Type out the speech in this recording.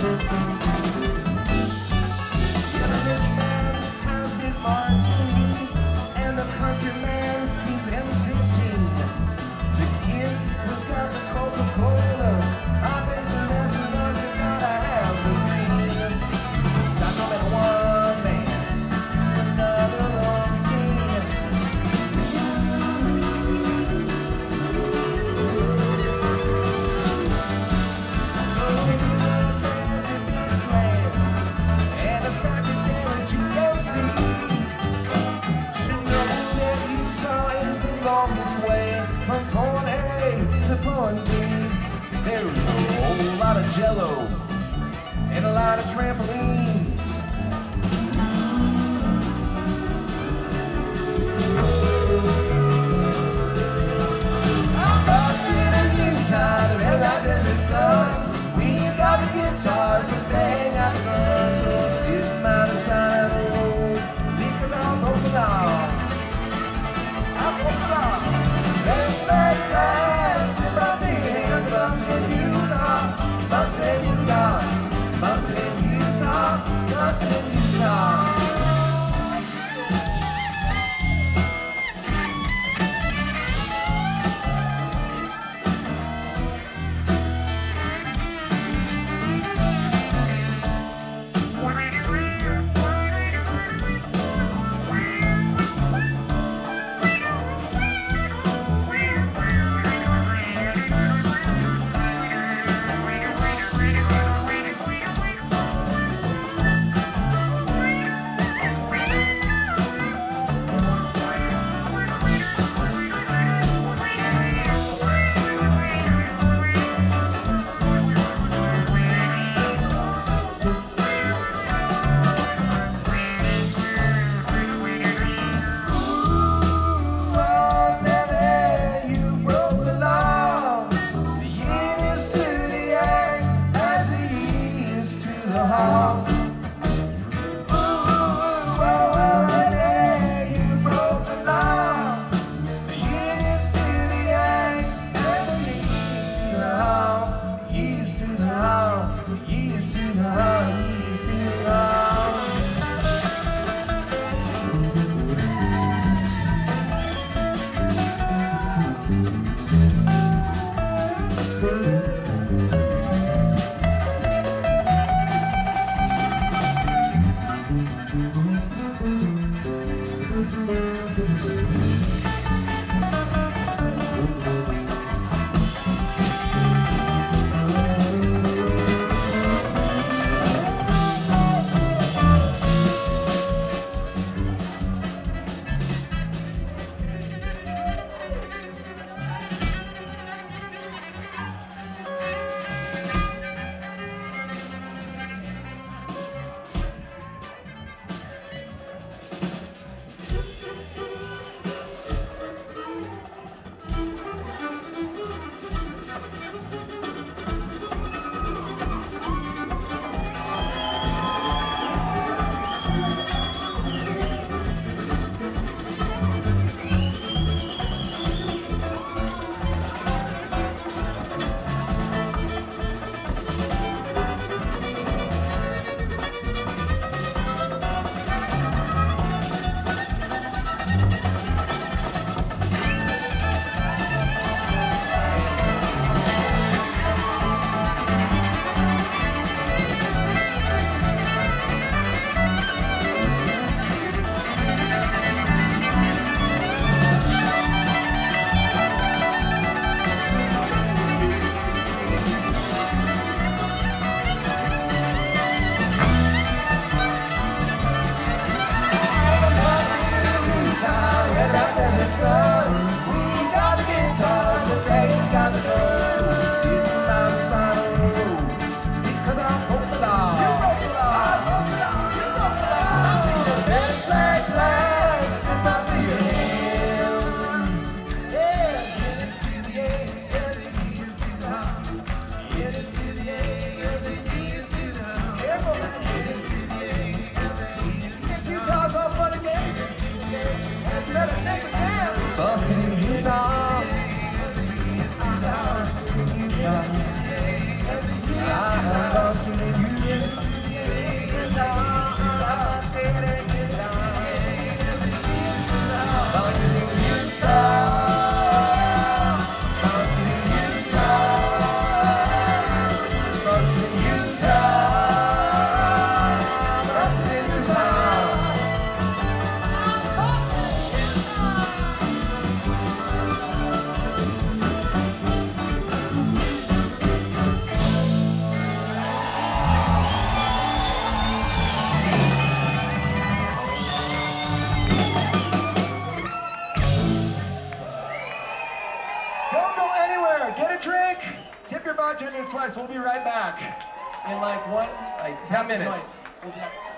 Jello and a lot of trampolines. Lost in a Utah, the red rock desert sun. We got the guitars, but they ain't got the guns. So we'll sit by the side of the road because I'm broken off. I'm broken off. Let's let glass in my hands, bustin' Utah. Bustin' Utah, bustin' Utah, bustin' Utah. Sun. We got the guitars, but they ain't got the guns. So we're sitting by the side of the road because I broke the law. You broke the law. I broke the law. You broke the law. I'll be the best like glass if I be your hands. Yeah, it is to the A as it is to the hop. It is to the A as it is to the hop. Careful, man. It is to the A as it is to the hop. Take guitars off for the game. It is to the A as it is to the hop. Better think it's down. Bust guys, we'll be right back in like 10 minutes. We'll be